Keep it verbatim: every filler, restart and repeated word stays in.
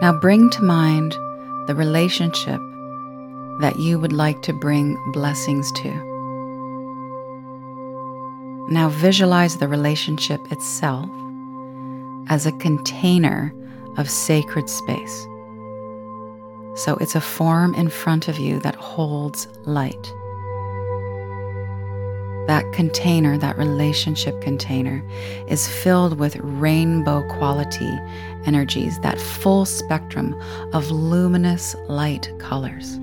Now bring to mind the relationship that you would like to bring blessings to. Now visualize the relationship itself as a container of sacred space. So it's a form in front of you that holds light. That container, that relationship container, is filled with rainbow quality energies, that full spectrum of luminous light colors.